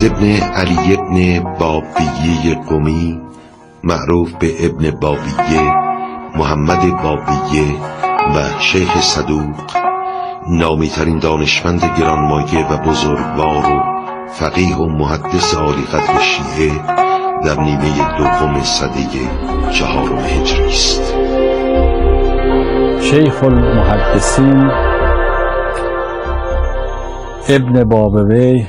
ابن علی ابن بابیه قمی معروف به ابن بابیه، محمد بابیه و شیخ صدوق، نامی‌ترین دانشمند گرانمایه و بزرگوار و فقیه و محدث عالی قدر شیعه در نیمه دوم سده 4 هجری است. شیخ المحدثین ابن بابوی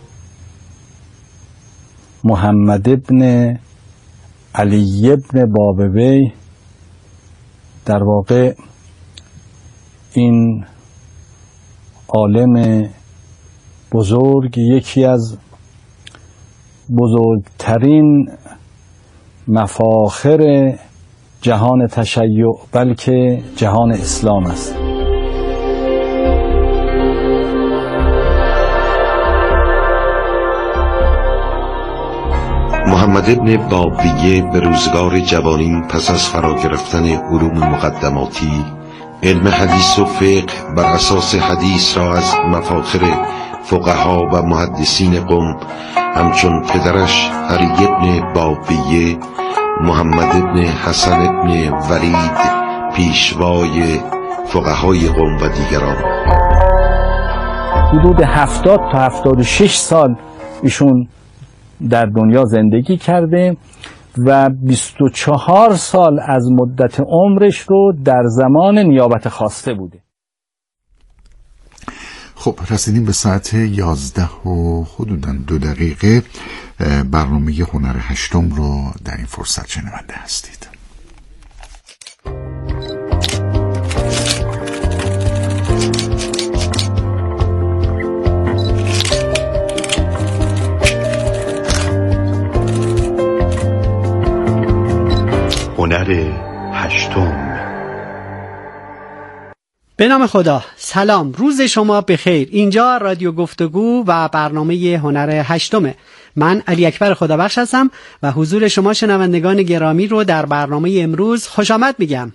محمد ابن علی ابن بابوی، در واقع این عالم بزرگ یکی از بزرگترین مفاخر جهان تشیع بلکه جهان اسلام است. محمد ابن بابیه به روزگار جوانی پس از فرا گرفتن علوم مقدماتی علم حدیث و فقه بر اساس حدیث را از مفاخر فقها و محدثین قم همچون پدرش علی ابن بابیه، محمد ابن حسن ابن ولید پیشوای فقهای قم و دیگران، حدود 70 تا 76 سال ایشون در دنیا زندگی کرده و 24 سال از مدت عمرش رو در زمان نیابت خواسته بوده. خب رسیدیم به ساعت 11 و حدوداً 2 دقیقه. برنامه هنر هشتم رو در این فرصت شنونده هستید. هنر هشتم. به نام خدا. سلام، روز شما بخیر. اینجا رادیو گفتگو و برنامه هنر هشتمه. من علی اکبر خدابخش هستم و حضور شما شنوندگان گرامی رو در برنامه امروز خوش آمد میگم.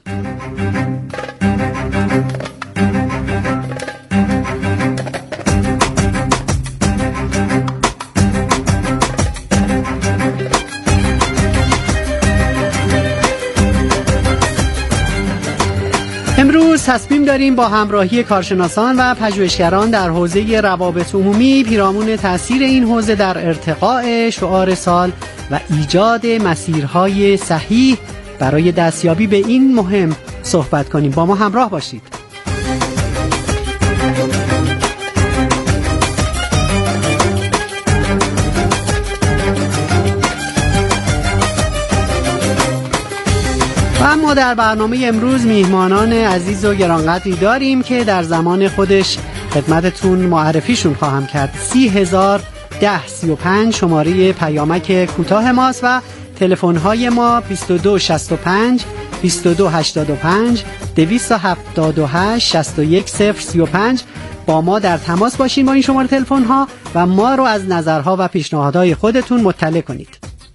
امروز تصمیم داریم با همراهی کارشناسان و پژوهشگران در حوزه روابط عمومی پیرامون تأثیر این حوزه در ارتقاء شعار سال و ایجاد مسیرهای صحیح برای دستیابی به این مهم صحبت کنیم. با ما همراه باشید. و ما در برنامه امروز میهمانان عزیز و گرانقدری داریم که در زمان خودش خدمتتون معرفیشون خواهم کرد. 301035 شماره پیامک کوتاه ماست و تلفن‌های ما 2265 2285 278 61035. با ما در تماس باشین با این شماره تلفن‌ها و ما رو از نظرها و پیشنهادهای خودتون مطلع کنید.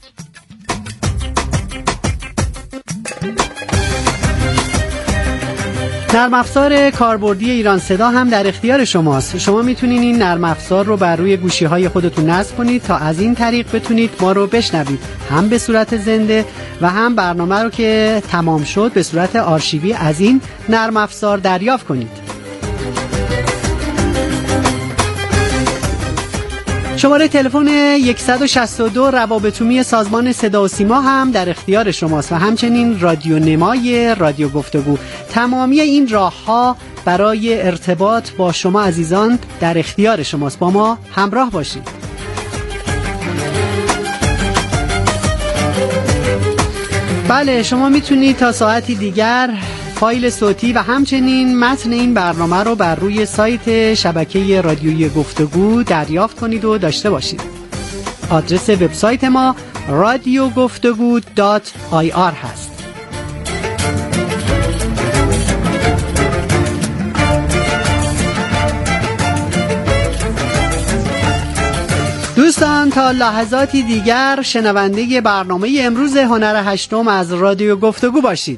نرم افزار کاربردی ایران صدا هم در اختیار شماست. شما میتونین این نرم افزار رو بر روی گوشی‌های خودتون نصب کنید تا از این طریق بتونید ما رو بشنوید، هم به صورت زنده و هم برنامه رو که تمام شد به صورت آرشیوی از این نرم افزار دریافت کنید. شماره تلفن 162 روابط عمومی سازمان صدا و سیما هم در اختیار شماست و همچنین رادیو نمای رادیو گفتگو. تمامی این راه‌ها برای ارتباط با شما عزیزان در اختیار شماست. با ما همراه باشید. بله، شما میتونید تا ساعتی دیگر فایل صوتی و همچنین متن این برنامه رو بر روی سایت شبکه رادیویی گفتگو دریافت کنید و داشته باشید. آدرس وبسایت ما radiogoftagoo.ir هست. دوستان تا لحظاتی دیگر شنونده برنامه امروز هنر هشتم از رادیو گفتگو باشید.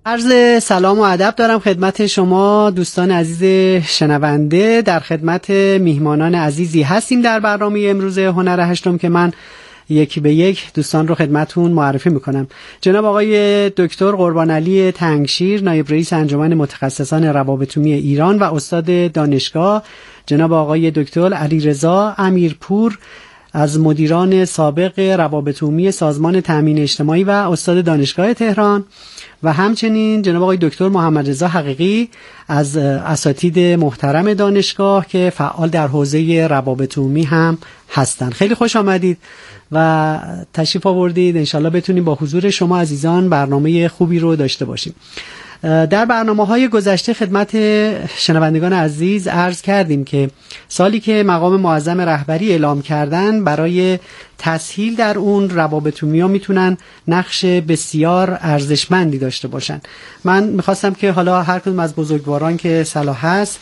عرض سلام و ادب دارم خدمت شما دوستان عزیز شنونده. در خدمت میهمانان عزیزی هستیم در برنامه امروز هنر هشتم که من یکی به یک دوستان رو خدمتون معرفی میکنم. جناب آقای دکتر قربان علی تنگشیر، نایب رئیس انجمن متخصصان روابط عمومی ایران و استاد دانشگاه، جناب آقای دکتر علیرضا امیرپور از مدیران سابق روابط عمومی سازمان تامین اجتماعی و استاد دانشگاه تهران، و همچنین جناب آقای دکتر محمد رضا حقیقی از اساتید محترم دانشگاه که فعال در حوزه روابط عمومی هم هستند. خیلی خوش آمدید و تشریف آوردید. انشالله بتونیم با حضور شما عزیزان برنامه خوبی رو داشته باشیم. در برنامه‌های گذشته خدمت شنوندگان عزیز عرض کردیم که سالی که مقام معظم رهبری اعلام کردن، برای تسهیل در اون روابط عمومی‌ها میتونن نقش بسیار ارزشمندی داشته باشن. من میخواستم که حالا هر کدوم از بزرگواران که صلاح هست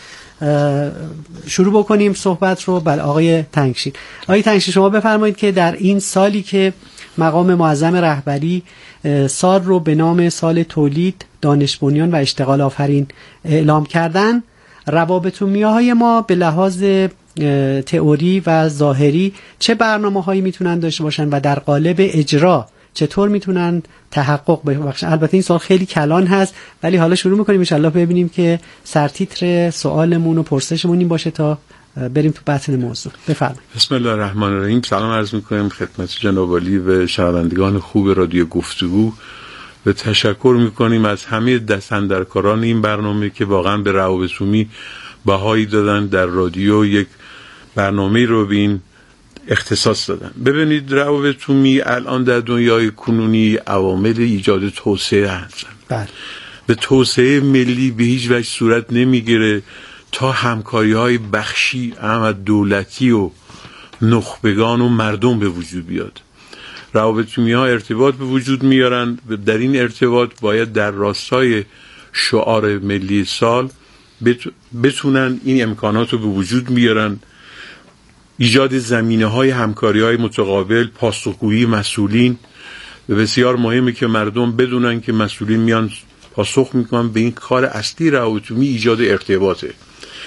شروع بکنیم صحبت رو. بله آقای تنگشیر. آقای تنگشیر شما بفرمایید که در این سالی که مقام معظم رهبری سال رو به نام سال تولید، دانش بنیان و اشتغال آفرین اعلام کردن، روابط عمومی‌های ما به لحاظ تئوری و ظاهری چه برنامه‌هایی میتونن داشته باشن و در قالب اجرا چطور میتونن تحقق ببخشن؟ البته این سوال خیلی کلان هست ولی حالا شروع میکنیم ان شاءالله ببینیم که سرتیتر سوالمون و پرسشمون این باشه تا بریم تو بطن موضوع. بفرمایید. بسم الله الرحمن الرحیم. سلام عرض میکنم خدمت جناب عالی و شنوندگان خوب رادیو گفتگو و تشکر میکنیم از همه دستاندرکاران این برنامه که واقعا به روابط عمومی بهایی دادن، در رادیو یک برنامه رو به این اختصاص دادن. ببینید روابط عمومی الان در دنیای کنونی عوامل ایجاد توسعه هستن. بله. به توسعه ملی به هیچ وجه صورت نمیگیره تا همکاری‌های بخشی اما دولتی و نخبگان و مردم به وجود بیاد. روابط عمومی‌ها ارتباط به وجود میارن و در این ارتباط باید در راستای شعار ملی سال بتونن این امکانات رو به وجود میارن. ایجاد زمینه‌های همکاری‌های متقابل، پاسخگویی مسئولین، بسیار مهمه که مردم بدونن که مسئولین میان پاسخ میکنن به این کار اصلی روابط عمومی، ایجاد ارتباطه.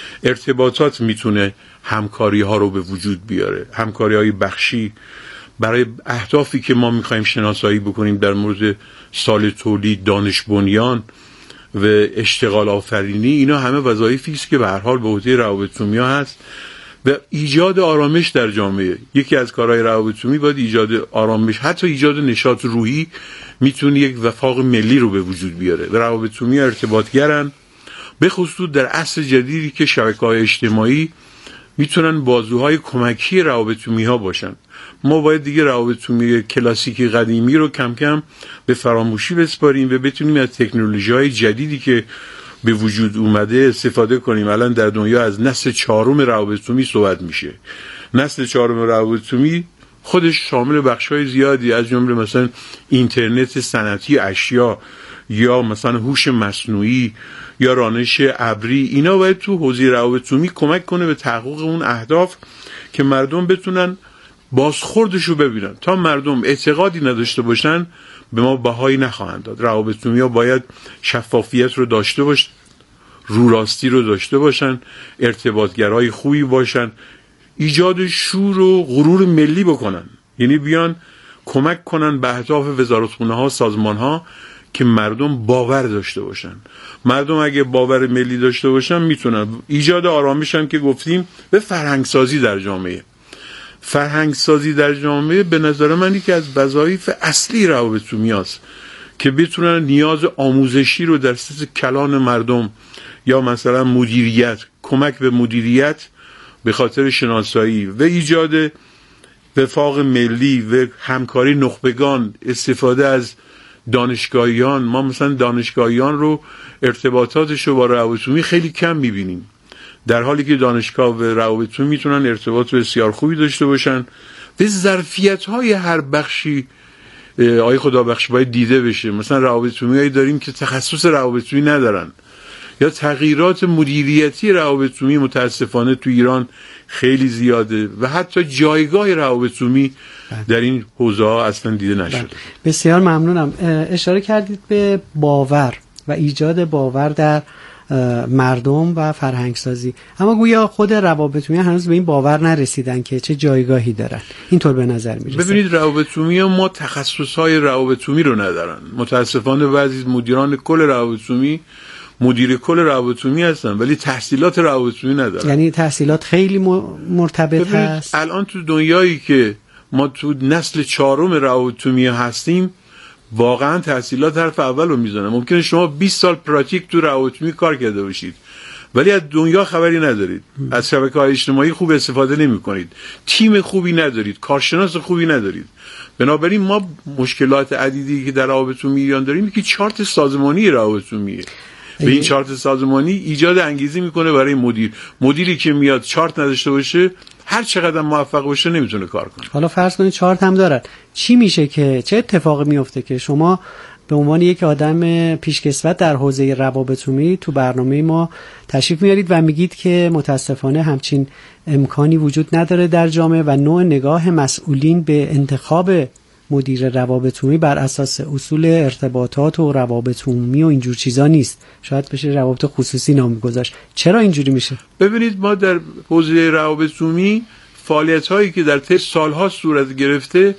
ارتباطات میتونه همکاری ها رو به وجود بیاره، همکاری های بخشی برای اهدافی که ما میخوایم شناسایی بکنیم در مورد سال تولید، دانش بنیان و اشتغال آفرینی. اینا همه وظایفی است که به هر حال به عهده روابط عمومی هست و ایجاد آرامش در جامعه. یکی از کارهای روابط عمومی باید ایجاد آرامش، حتی ایجاد نشاط روحی میتونه یک وفاق ملی رو به وجود بیاره. و روابط عمومی ارتباطگرن، به خصوص در عصر جدیدی که شبکه‌های اجتماعی میتونن بازوهای کمکی روابط عمومی ها باشن. ما باید دیگه روابط عمومی کلاسیکی قدیمی رو کم کم به فراموشی بسپاریم و بتونیم از تکنولوژی‌های جدیدی که به وجود اومده استفاده کنیم. الان در دنیا از نسل چهارم روابط عمومی صحبت میشه. نسل چهارم روابط عمومی خودش شامل بخش‌های زیادی از جمله مثلا اینترنت صنعتی اشیا یا مثلا هوش مصنوعی یا رانش ابری، اینا باید تو حوزه روابط عمومی کمک کنه به تحقق اون اهداف که مردم بتونن بازخوردشو ببینن. تا مردم اعتقادی نداشته باشن به ما بهایی نخواهند داد. روابط عمومی ها باید شفافیت رو داشته باشن، رو راستی رو داشته باشن، ارتباطگرای خوبی باشن، ایجاد شور و غرور ملی بکنن، یعنی بیان کمک کنن به اهداف وزارتخونه ها، سازمان ها که مردم باور داشته باشن. مردم اگه باور ملی داشته باشن میتونن ایجاد آرامش هم که گفتیم به فرهنگسازی در جامعه. فرهنگسازی در جامعه به نظر من یکی از وظایف اصلی روابط عمومی است که بتونن نیاز آموزشی رو در سطح کلان مردم یا مثلا مدیریت، کمک به مدیریت به خاطر شناسایی و ایجاد وفاق ملی و همکاری نخبگان، استفاده از دانشگاهیان. ما مثلا دانشگاهیان رو ارتباطاتش رو با روابط عمومی خیلی کم میبینیم، در حالی که دانشگاه و روابط عمومی میتونن ارتباط بسیار خوبی داشته باشن. و ظرفیت‌های هر بخشی آی خدا بخش باید دیده بشه. مثلا روابط عمومی داریم که تخصص روابط عمومی ندارن، یا تغییرات مدیریتی روابط عمومی متاسفانه تو ایران خیلی زیاده و حتی جایگاه روابط عمومی در این حوزه ها اصلا دیده نشده. بسیار ممنونم. اشاره کردید به باور. و ایجاد باور در مردم و فرهنگسازی. اما گویا خود روابط‌عمومی هنوز به این باور نرسیدن که چه جایگاهی دارن. اینطور به نظر میرسه. ببینید روابط‌عمومی ما تخصص‌های روابط‌عمومی رو ندارن. متاسفانه بعضی مدیران کل روابط‌عمومی مدیر کل روابط‌عمومی هستن ولی تحصیلات روابط‌عمومی ندارن. یعنی تحصیلات خیلی مرتبط هست. الان تو دنیایی که ما تو نسل 4 روابط‌عمومی هستیم واقعا تحصیلات حرف اول رو میزنن. ممکنه شما 20 سال پراتیک تو روابط‌عمومی کار کرده باشید ولی از دنیا خبری ندارید، از شبکه‌های اجتماعی خوب استفاده نمی‌کنید، تیم خوبی ندارید، کارشناس خوبی ندارید. بنابراین ما مشکلات عدیدی که در روابط‌عمومی ایران داریم که چارت سازمانی روابط‌عمومیه. به این چارت سازمانی ایجاد انگیزه میکنه برای مدیری که میاد چارت نداشته باشه هر چقدر موفق باشه نمیتونه کار کنه. حالا فرض کنید چارت هم دارن، چی میشه که چه اتفاقی میفته که شما به عنوان یک آدم پیشکسوت در حوزه روابط‌عمومی تو برنامه ما تشریف میارید و میگید که متاسفانه همچین امکانی وجود نداره در جامعه و نوع نگاه مسئولین به انتخاب مدیر روابط‌عمومی بر اساس اصول ارتباطات و روابط‌عمومی و اینجور چیزا نیست، شاید بشه روابط خصوصی نام گذاشت. چرا اینجوری میشه؟ ببینید ما در حوزه روابط‌عمومی فعالیت‌هایی که در طی سال‌ها صورت گرفته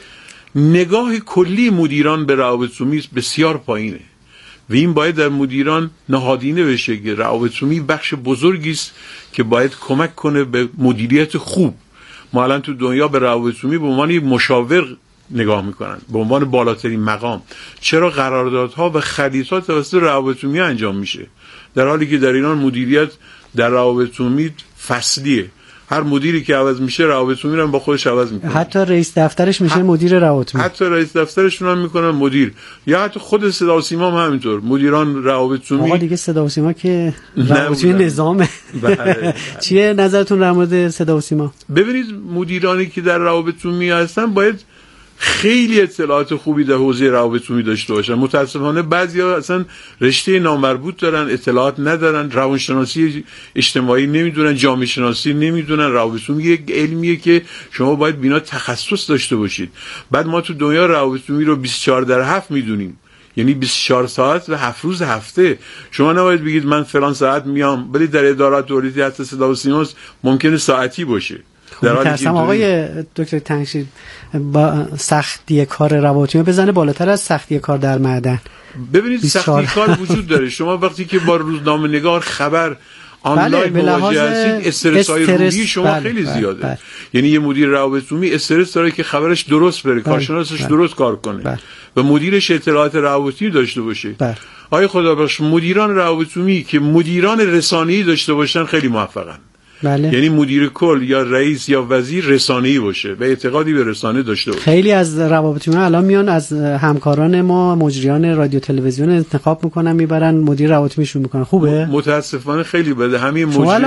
نگاه کلی مدیران به روابط‌عمومی بسیار پایینه و این باید در مدیران نهادینه بشه که روابط‌عمومی بخش بزرگی است که باید کمک کنه به مدیریت خوب. ما الان تو دنیا به روابط‌عمومی به عنوان یک مشاور نگاه میکنن، به عنوان بالاترین مقام. چرا قراردادها و خریدها توسط روابط‌عمومی انجام میشه در حالی که در ایران مدیریت در روابط‌عمومی فصلیه؟ هر مدیری که عوض میشه روابط‌عمومی رو با خودش عوض میکنه. حتی رئیس دفترش میشه مدیر روابط‌عمومی، حتی رئیس دفترشون هم میکنن مدیر، یا حتی خود صدا و سیما هم همینطور مدیران روابط‌عمومی. آقا دیگه صدا و سیما که روابط‌عمومی نظامه. چیه نظرتون در مورد صدا و سیما؟ ببینید مدیرانی که در روابط‌عمومی هستن باید خیلی اطلاعات خوبی در حوزه روابط‌عمومی داشته باشن. متاسفانه بعضیا اصلا رشته نامربوط دارن، اطلاعات ندارن، روانشناسی اجتماعی نمیدونن، جامعه شناسی نمیدونن. روابط‌عمومی یک علمیه که شما باید بینا تخصص داشته باشید. بعد ما تو دنیا روابط‌عمومی رو 24/7 میدونیم، یعنی 24 ساعت و 7 روز هفته. شما نباید بگید من فلان ساعت میام، ولی در ادارات دولتی حتی صدا و سیما ممکنه ساعتی باشه. میترسم آقای دکتر تنگشیر با سختی کار روابط‌عمومی بزنه بالاتر از سختی کار در معدن. ببینید سختی کار وجود داره. شما وقتی که با روزنامه نگار خبر آنلاین مواجه هستید استرس‌های روحی شما خیلی زیاده. یعنی یه مدیر روابط‌عمومی استرس داره که خبرش درست بره، کارشناسش درست کار کنه و مدیرش اطلاعات روابطی داشته باشه. آیا خدا بخش مدیران روابط‌عمومی که مدیران رسانه‌ای داشته باشن خیلی موفقن. بله. یعنی مدیر کل یا رئیس یا وزیر رسانه‌ای باشه و اعتقادی به رسانه داشته باشه. خیلی از روابط‌عمومی الان میان از همکاران ما مجریان رادیو تلویزیون انتخاب میکنن میبرن مدیر روابط‌عمومیشون میکنن. خوبه؟ متاسفانه خیلی بده. همه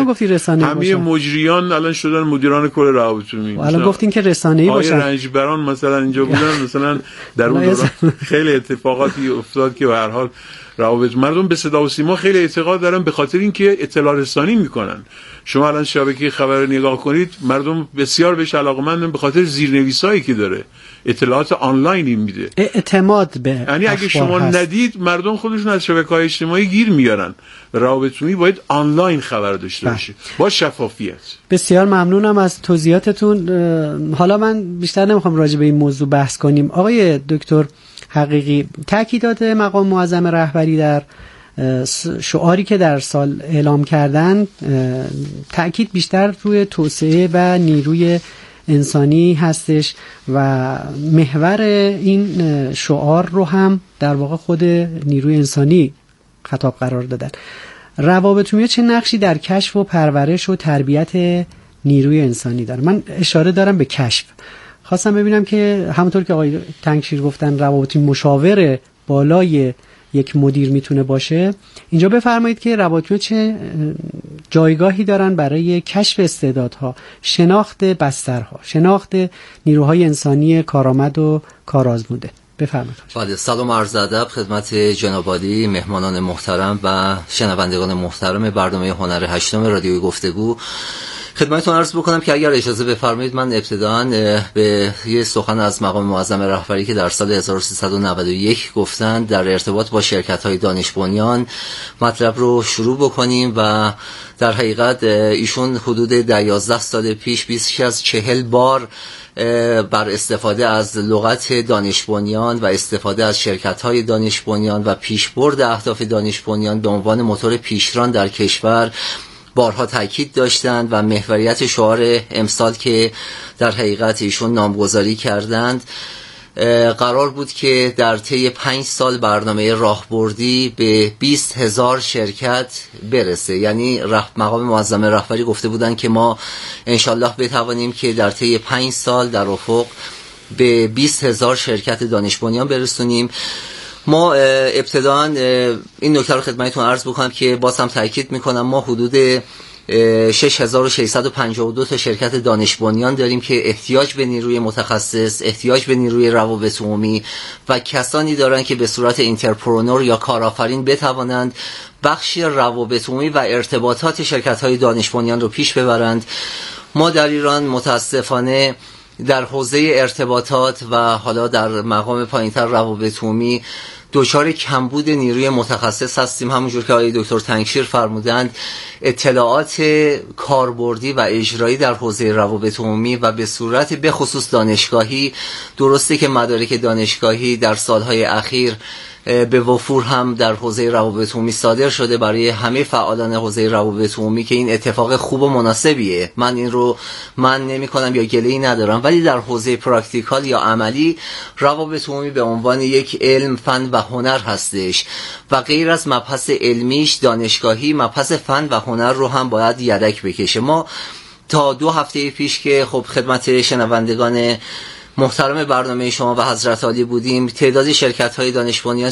مجریان الان شدن مدیران کل روابط‌عمومی. الان گفتین که رسانه‌ای باشن. آقای رنجبران مثلا اینجا بودن، مثلا در اون دوران خیلی اتفاقاتی افتاد که به هر حال روابط مردم به صدا و سیما خیلی اعتقاد دارن به خاطر اینکه اطلاع رسانی میکنن. شما الان شبکه خبر نگاه کنید مردم بسیار بهش علاقه‌مندن به خاطر زیرنویسایی که داره، اطلاعات آنلاینی میده، اعتماد به یعنی اگه شما ندید مردم خودشون از شبکه‌های اجتماعی گیر میارن. روابط‌عمومی باید آنلاین خبر داشته باشه با شفافیت. بسیار ممنونم از توضیحاتتون. حالا من بیشتر نمیخوام راجع به این موضوع بحث کنیم. آقای دکتر حقیقی، تأکیدات مقام معظم رهبری در شعاری که در سال اعلام کردن تأکید بیشتر روی توسعه و نیروی انسانی هستش و محور این شعار رو هم در واقع خود نیروی انسانی خطاب قرار دادن. روابط‌عمومی چه نقشی در کشف و پرورش و تربیت نیروی انسانی داره؟ من اشاره دارم به کشف. خواستم ببینم که همونطور که آقای تنگشیر گفتن روابط‌عمومی مشاور بالای یک مدیر میتونه باشه، اینجا بفرمایید که روابط‌عمومی چه جایگاهی دارن برای کشف استعدادها، شناخت بسترها، شناخت نیروهای انسانی کارآمد و کارآزموده. بفرمایید. بله، سلام عرض ادب خدمت جناب عالی، مهمانان محترم و شنوندگان محترم برنامه هنر هشتم رادیوی گفتگو. خدمتتون عرض بکنم که اگر اجازه بفرمایید من ابتداً به یه سخن از مقام معظم رهبری که در سال 1391 گفتند در ارتباط با شرکت‌های دانش بنیان مطلب رو شروع بکنیم و در حقیقت ایشون حدود 11 سال پیش بیش از 40 بار بر استفاده از لغت دانش بنیان و استفاده از شرکت‌های دانش بنیان و پیشبرد اهداف دانش بنیان به عنوان موتور پیشران در کشور بارها تاکید داشتند و محوریت شعار امسال که در حقیقت ایشون نامگذاری کردند قرار بود که در طی 5 سال برنامه راهبردی به 20,000 شرکت برسه. یعنی مقام معظم رهبری گفته بودند که ما انشالله بتوانیم که در طی 5 سال در افق به 20,000 شرکت دانش بنیان برسونیم. ما ابتداً این نکته رو خدمتتون عرض بکنم که باز هم تاکید میکنم ما حدود 6652 تا شرکت دانش بنیان داریم که احتیاج به نیروی متخصص، احتیاج به نیروی روابط عمومی و کسانی دارن که به صورت انترپرنور یا کارآفرین بتوانند بخش روابط عمومی و ارتباطات شرکت‌های دانش بنیان رو پیش ببرند. ما در ایران متاسفانه در حوزه ارتباطات و حالا در مقام پایینتر روابط عمومی دچار کمبود نیروی متخصص هستیم. همونجور که آقای دکتر تنگشیر فرمودند اطلاعات کاربردی و اجرایی در حوزه روابط عمومی و به صورت به خصوص دانشگاهی، درسته که مدارک دانشگاهی در سالهای اخیر به وفور هم در حوزه روابط عمومی صادر شده برای همه فعالان حوزه روابط عمومی که این اتفاق خوب و مناسبیه، من این رو نمی کنم یا گله‌ای ندارم، ولی در حوزه پراکتیکال یا عملی روابط عمومی به عنوان یک علم، فن و هنر هستش و غیر از مبحث علمیش دانشگاهی مبحث فن و هنر رو هم باید یدک بکشه. ما تا 2 هفته پیش که خب خدمت شنوندگان محترم برنامه شما و حضرت عالی بودیم، تعداد شرکت‌های دانش بنیان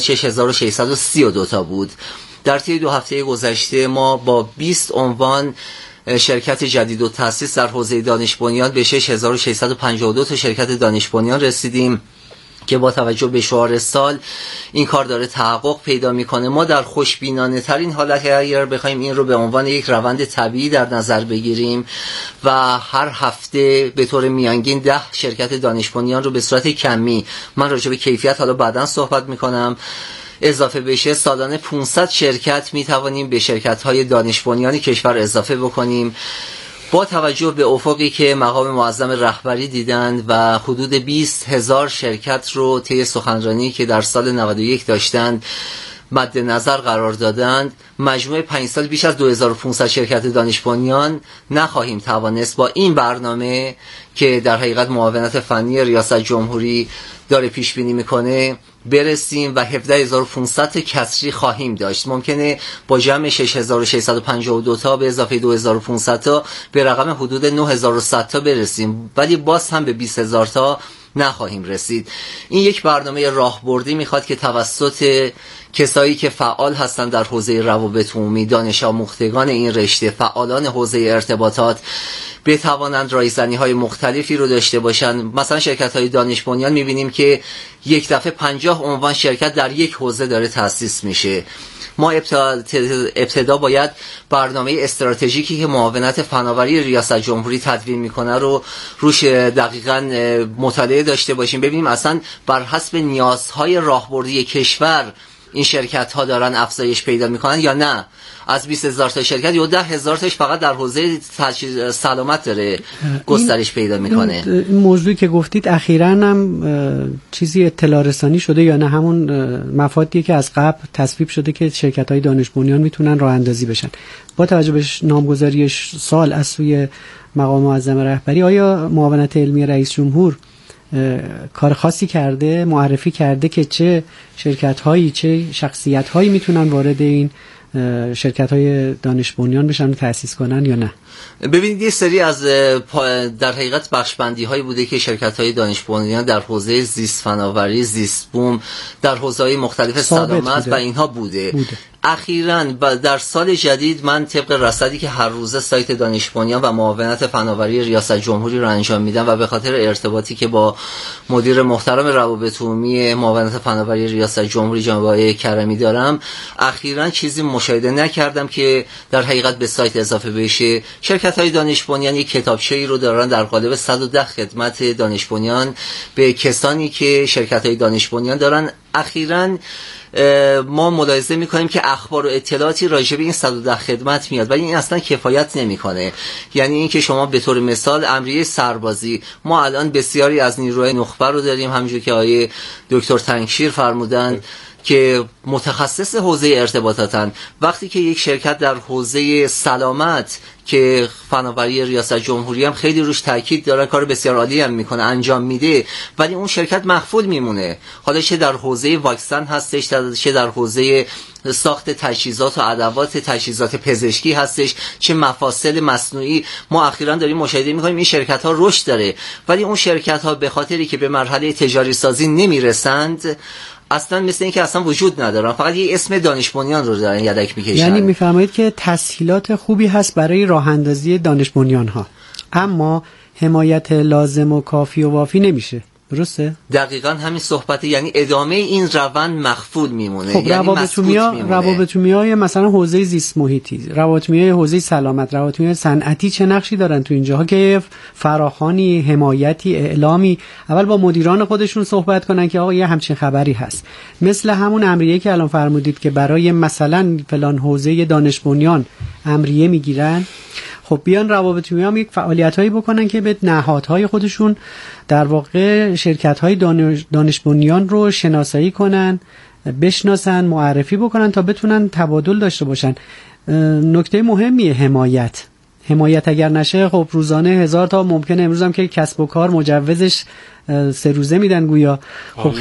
6632 تا بود. در طی 2 هفته گذشته ما با 20 عنوان شرکت جدید و تأسیس در حوزه دانش بنیان به 6652 تا شرکت دانش بنیان رسیدیم که با توجه به شعار سال این کار داره تحقق پیدا میکنه. ما در خوشبینانه ترین حالت اگر بخوایم این رو به عنوان یک روند طبیعی در نظر بگیریم و هر هفته به طور میانگین 10 شرکت دانش بنیان رو به صورت کمی، من راجع به کیفیت حالا بعداً صحبت میکنم، اضافه بشه، سالانه 500 شرکت میتوانیم به شرکت‌های دانش بنیان کشور اضافه بکنیم. با توجه به افقی که مقام معظم رهبری دیدند و حدود 20,000 شرکت رو طی سخنرانی که در سال 91 داشتند مد نظر قرار دادند، مجموع 5 سال بیش از 2500 شرکت دانش بنیان نخواهیم توانست با این برنامه که در حقیقت معاونت فنی ریاست جمهوری داره پیش بینی میکنه برسیم و 17500 کسری خواهیم داشت. ممکنه با جمع 6652 تا به اضافه 2500 تا به رقم حدود 9100 تا برسیم، ولی باز هم به 20000 تا نخواهیم رسید. این یک برنامه راهبردی میخواد که توسط کسایی که فعال هستند در حوزه روابط عمومی، دانش آموختگان این رشته، فعالان حوزه ارتباطات بتوانند رایزنی‌های مختلفی رو داشته باشند. مثلا شرکت‌های دانش بنیان می‌بینیم که یک دفعه 50 عنوان شرکت در یک حوزه داره تأسیس میشه. ما ابتدا باید برنامه استراتژیکی که معاونت فناوری ریاست جمهوری تدوین میکنه رو روش دقیقاً مطالعه داشته باشیم، ببینیم اصلا بر حسب نیازهای راهبردی کشور این شرکت ها دارن افزایش پیدا میکنن یا نه. از 20,000 تا شرکت یا 10,000 تاش فقط در حوزه سلامت داره گسترش پیدا میکنه. این موضوعی که گفتید اخیراً هم چیزی اطلاع رسانی شده یا نه؟ همون مفادی که از قبل تصویب شده که شرکت های دانش بنیان میتونن راه اندازی بشن. با توجه به نامگذاری سال از سوی مقام معظم رهبری، آیا معاونت علمی رئیس جمهور کار خاصی کرده، معرفی کرده که چه شرکت هایی، چه شخصیت هایی میتونن وارد این شرکت های دانش بنیان بشن و تأسیس کنن یا نه؟ ببینید یه سری از در حقیقت بخشبندی هایی بوده که شرکت های دانش بنیان در حوزه زیست فناوری، زیست بوم، در حوزه های مختلف سلامت و اینها بوده. اخیراً در سال جدید من طبق رصدی که هر روزه سایت دانش بنیان و معاونت فناوری ریاست جمهوری رو انجام میدم و به خاطر ارتباطی که با مدیر محترم روابط عمومی معاونت فناوری ریاست جمهوری جناب آقای کرمی دارم، اخیراً چیزی مشاهده نکردم که در حقیقت به سایت اضافه بشه. شرکت‌های دانش بنیان یک کتابچه‌ای رو دارن در قالب 110 خدمت دانش بنیان به کسانی که شرکت‌های دانش بنیان دارن. اخیراً ما ملاحظه میکنیم که اخبار و اطلاعاتی راجع به این 110 خدمت میاد ولی این اصلا کفایت نمیکنه. یعنی اینکه شما به طور مثال امریه سربازی، ما الان بسیاری از نیروهای نخبه رو داریم، همونجور که آقای دکتر تنگشیر فرمودند که متخصص حوزه ارتباطاتن. وقتی که یک شرکت در حوزه سلامت که فناوری ریاست جمهوری هم خیلی روش تاکید داره، کار بسیار عالی هم میکنه، انجام میده، ولی اون شرکت مخفول میمونه. حالا چه در حوزه واکسن هستش، چه در حوزه ساخت تجهیزات و ادوات تجهیزات پزشکی هستش، چه مفاصل مصنوعی، ما اخیراً داریم مشاهده میکنیم این شرکت ها رشد داره، ولی اون شرکت ها به خاطری که به مرحله تجاری سازی نمیرسند اصلا مثل این که اصلا وجود ندارن، فقط یه اسم دانش بنیان رو دارن یدک میکشن. یعنی میفرمایید که تسهیلات خوبی هست برای راه اندازی دانش بنیان ها، اما حمایت لازم و کافی و وافی نمیشه، درسته؟ دقیقاً همین صحبته، یعنی ادامه این روند مخفول میمونه. خب یعنی روابط‌عمومی مثلا حوزه زیست محیطی، روابط‌عمومی حوزه سلامت، روابط‌عمومی صنعتی چه نقشی دارن تو اینجاها که فراخوانی، حمایتی، اعلامی اول با مدیران خودشون صحبت کنن که آقا یه همچین خبری هست، مثل همون امریه که الان فرمودید که برای مثلا فلان حوزه دانش بنیان امریه میگیرن. خب بیان روابط عمومی هم یک فعالیتایی بکنن که به نهادهای خودشون در واقع شرکت‌های دانش بنیان رو شناسایی کنن، بشناسن، معرفی بکنن تا بتونن تبادل داشته باشن. نکته مهمیه حمایت اگر نشه خب روزانه 1000 تا ممکنه، امروز هم که کسب و کار مجوزش 3 روزه میدن گویا، خب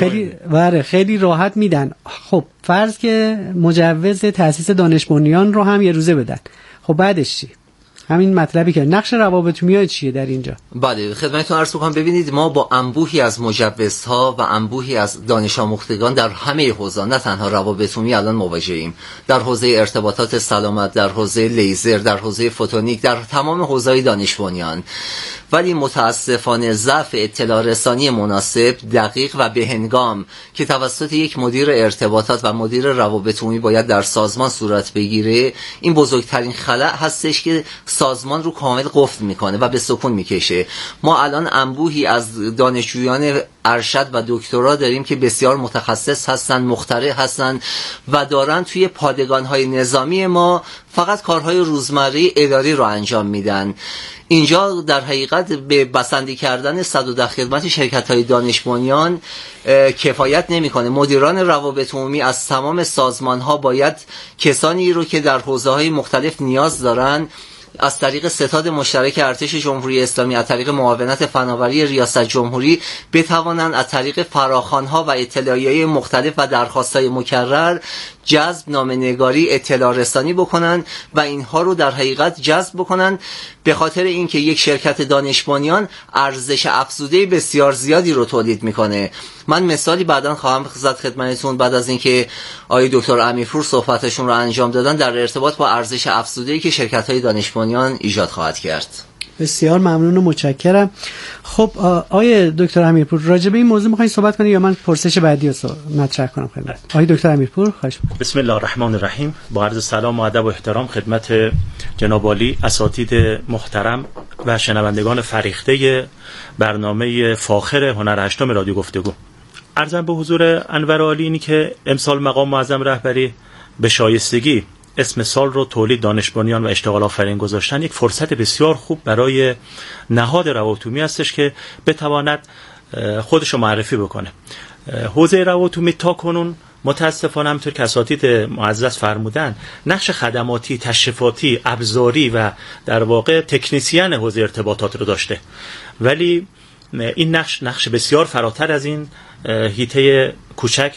خیلی راحت میدن. خب فرض که مجوز تأسیس دانش بنیان رو هم 1 روزه بدن، خب بعدش چی؟ همین مطلبی که نقش روابط عمومی چیه در اینجا؟ بله خدمتتون عرض می‌کنم. ببینید ما با انبوهی از مجوزها و انبوهی از دانش آموختگان در همه حوزه‌ها، نه تنها روابط عمومی، الان مواجهیم. در حوزه ارتباطات سلامت، در حوزه لیزر، در حوزه فوتونیک، در تمام حوزه‌های دانش بنیان. ولی متاسفانه ضعف اطلاع رسانی مناسب، دقیق و بهنگام که توسط یک مدیر ارتباطات و مدیر روابط عمومی باید در سازمان صورت بگیره، این بزرگترین خلأ هستش که سازمان رو کامل قفل میکنه و به سکون میکشه. ما الان انبوهی از دانشجویان ارشد و دکترا داریم که بسیار متخصص هستن، مخترع هستن و دارن توی پادگان‌های نظامی ما فقط کارهای روزمره اداری رو انجام میدن. اینجا در حقیقت به بسندی کردن 110 خدمت شرکت‌های دانش بنیان کفایت نمی‌کنه. مدیران روابط عمومی از تمام سازمان‌ها باید کسانی رو که در حوزه‌های مختلف نیاز دارن از طریق ستاد مشترک ارتش جمهوری اسلامی، از طریق معاونت فناوری ریاست جمهوری بتوانند از طریق فراخوان‌ها و اطلاعیه‌های مختلف و درخواست‌های مکرر جذب، نامه‌نگاری، اطلاع رسانی بکنن و اینها رو در حقیقت جذب بکنن، به خاطر اینکه یک شرکت دانش بنیان ارزش افزوده بسیار زیادی رو تولید میکنه. من مثالی بعداً خواهم زد خدمتتون بعد از اینکه آقای دکتر امیرپور صحبتشون رو انجام دادن در ارتباط با ارزش افزوده‌ای که شرکت‌های دانش بنیان ایجاد خواهد کرد. بسیار ممنون و متشکرم. خب آقای دکتر امیرپور راجع به این موضوع می‌خواید صحبت کنید یا من پرسش بعدی رو مطرح کنم خدمت آقای دکتر امیرپور؟ خواهش می‌کنم. بسم الله الرحمن الرحیم. با عرض سلام و ادب و احترام خدمت جناب عالی، اساتید محترم و شنوندگان فریخته برنامه فاخر هنر هشتم رادیو گفتگو. عرضم به حضور انور عالی اینی که امسال مقام معظم رهبری به شایستگی اسم سال رو تولید دانش بنیان و اشتغال آفرین گذاشتن، یک فرصت بسیار خوب برای نهاد روابط عمومی هستش که بتواند خودش رو معرفی بکنه. حوزه روابط عمومی تا کنون متاسفانه همونطور که اساتید معزز فرمودن نقش خدماتی، تشریفاتی، ابزاری و در واقع تکنیسیان حوزه ارتباطات رو داشته، ولی این نقش بسیار فراتر از این هیته کوچک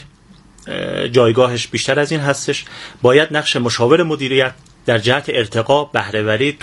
جایگاهش بیشتر از این هستش. باید نقش مشاور مدیریت در جهت ارتقا، بهره‌وری،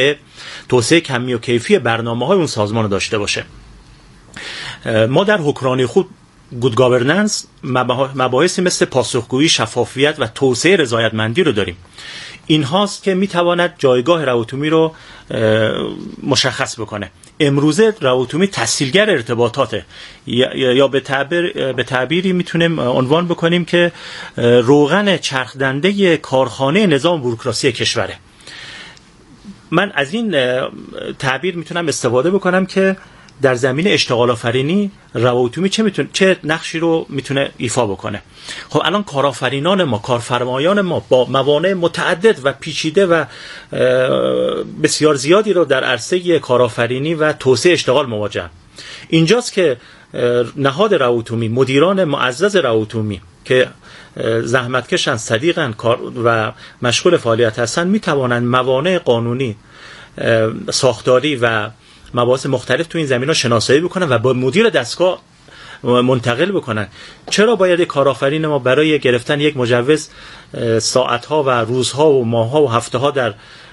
توسعه کمی و کیفی برنامه‌های اون سازمان رو داشته باشه. ما در حکمرانی خود گود گاورننس مباحثی مثل پاسخگویی، شفافیت و توسعه رضایتمندی رو داریم. این هاست که میتواند جایگاه رواوتومی رو مشخص بکنه. امروزه رواوتومی تسهیلگر ارتباطاته، یا به تعبیری میتونیم عنوان بکنیم که روغن چرخدنده کارخانه نظام بوروکراسی کشوره. من از این تعبیر میتونم استفاده بکنم که در زمینه اشتغال آفرینی رواوتومی چه نقشی رو میتونه ایفا بکنه. خب الان کارآفرینان ما، کارفرمایان ما با موانع متعدد و پیچیده و بسیار زیادی رو در عرصه کارآفرینی و توسعه اشتغال مواجهن. اینجاست که نهاد رواوتومی، مدیران معزز رواوتومی که زحمتکشن، صدیقن و مشغول فعالیت هستن، میتوانند موانع قانونی، ساختاری و مباحث مختلف تو این زمینه شناسایی بکنن و با مدیر دستگاه منتقل بکنن. چرا باید کارآفرین ما برای گرفتن یک مجوز ساعتها و روزها و ماهها و هفته‌ها در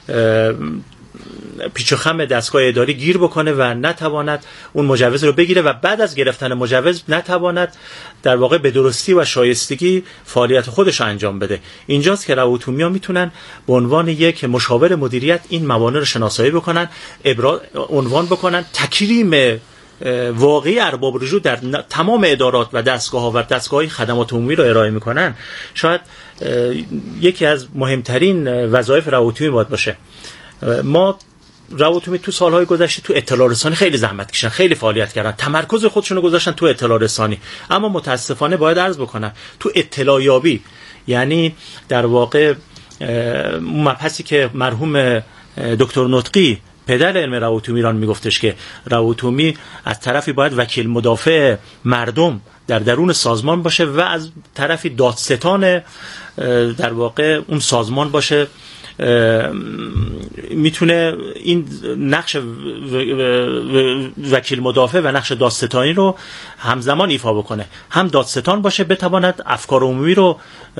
پیچ و خم دستگاه اداری گیر بکنه و نتواند اون مجوز رو بگیره و بعد از گرفتن مجوز نتواند در واقع به درستی و شایستگی فعالیت خودش رو انجام بده؟ اینجاست که رواوتومی‌ها میتونن به عنوان یک مشاور مدیریت این موانع رو شناسایی بکنن، عنوان بکنن، تکریم واقعی ارباب رجوع در تمام ادارات و دستگاه‌ها و دستگاه‌های خدمات عمومی رو ارائه میکنن. شاید یکی از مهمترین وظایف رواوتومی باید باشه. ما رواوتومی تو سالهای گذشته تو اطلاع رسانی خیلی زحمت کشیدن، خیلی فعالیت کردن، تمرکز خودشون رو گذاشتن تو اطلاع رسانی، اما متاسفانه باید عرض بکنم تو اطلاع یابی، یعنی در واقع مبحثی که مرحوم دکتر نطقی پدر علم رواوتومی ایران میگفتش که رواوتومی از طرفی باید وکیل مدافع مردم در درون سازمان باشه و از طرفی دادستان در واقع اون سازمان باشه. میتونه این نقش وکیل مدافع و نقش دادستانی رو همزمان ایفا بکنه، هم دادستان باشه بتواند افکار عمومی رو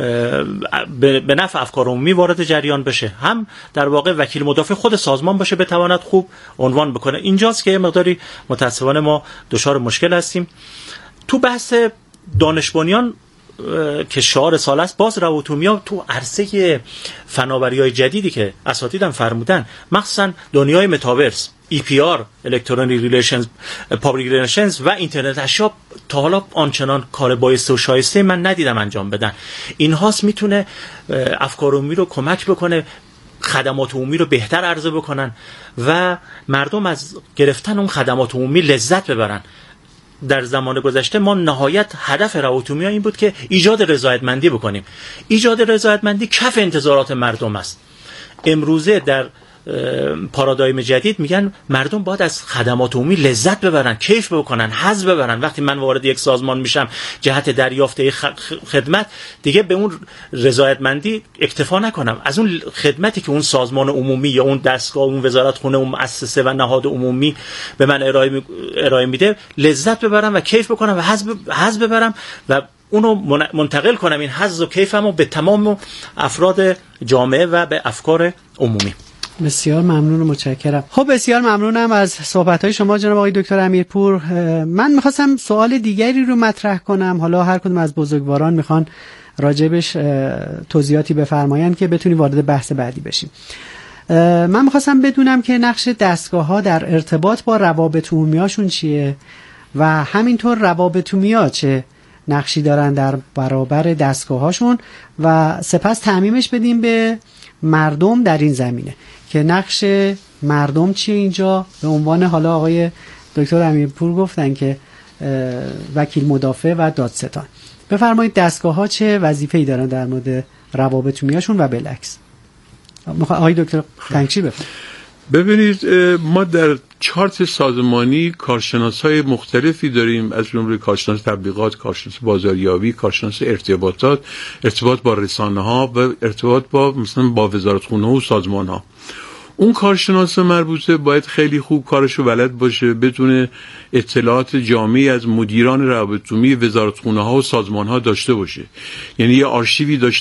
به نفع افکار عمومی وارد جریان بشه، هم در واقع وکیل مدافع خود سازمان باشه بتواند خوب عنوان بکنه. اینجاست که یه مقداری متاسفانه ما دچار مشکل هستیم تو بحث دانش بنیان که شعار سال است. باز رواوتومی‌ها تو عرصه فناوری‌های جدیدی که اساتیدم فرمودن، مخصوصا دنیای متاورس، EPR الکترونیک ریلیشنز، پابلیک ریلیشنز و اینترنت اشیا تا حالا آنچنان کار بایسته و شایسته من ندیدم انجام بدن. اینهاست میتونه افکار عمومی رو کمک بکنه، خدمات عمومی رو بهتر عرضه بکنن و مردم از گرفتن اون خدمات عمومی لذت ببرن. در زمان گذشته ما نهایت هدف رواوتومی‌ها این بود که ایجاد رضایتمندی بکنیم. ایجاد رضایتمندی کف انتظارات مردم است. امروزه در پارادایم جدید میگن مردم باید از خدمات عمومی لذت ببرن، کیف بکنن، حظ ببرن. وقتی من وارد یک سازمان میشم جهت دریافت خدمت، دیگه به اون رضایتمندی اکتفا نکنم، از اون خدمتی که اون سازمان عمومی یا اون دستگاه، اون وزارتخونه، اون مؤسسه و نهاد عمومی به من ارائه میده لذت ببرم و کیف بکنم و حظ ببرم و اونو منتقل کنم، این حظ و کیفمو به تمام افراد جامعه و به افکار عمومی. بسیار ممنون و متشکرم. خب بسیار ممنونم از صحبت‌های شما جناب آقای دکتر امیرپور. من می‌خواستم سوال دیگری رو مطرح کنم، حالا هر کدوم از بزرگواران میخوان راجبش توضیحاتی بفرمایند که بتونیم وارد بحث بعدی بشیم. من می‌خواستم بدونم که نقش دستگاه‌ها در ارتباط با روابط عمومی‌هاشون چیه و همینطور روابط عمومی‌ها چه نقشی دارن در برابر دستگاه‌هاشون و سپس تعمیمش بدیم به مردم در این زمینه که نقش مردم چیه اینجا. به عنوان حالا آقای دکتر امیرپور گفتن که وکیل مدافع و دادستان، بفرمایید دستگاه‌ها چه وظیفه‌ای دارن در مورد روابط عمومی‌هاشون و بالعکس. آقای دکتر تنگچی بفرمایید. ببینید ما در چارت سازمانی کارشناس‌های مختلفی داریم، از جمله کارشناس تبلیغات، کارشناس بازاریابی، کارشناس ارتباطات، ارتباط با رسانه‌ها و ارتباط با مثلا با وزارتخونه و سازمان‌ها. اون کارشناس مربوطه باید خیلی خوب کارشو بلد باشه، بتونه اطلاعات جامعی از مدیران روابط عمومی وزارتخونه‌ها و سازمان‌ها داشته باشه، یعنی یه آرشیوی داشته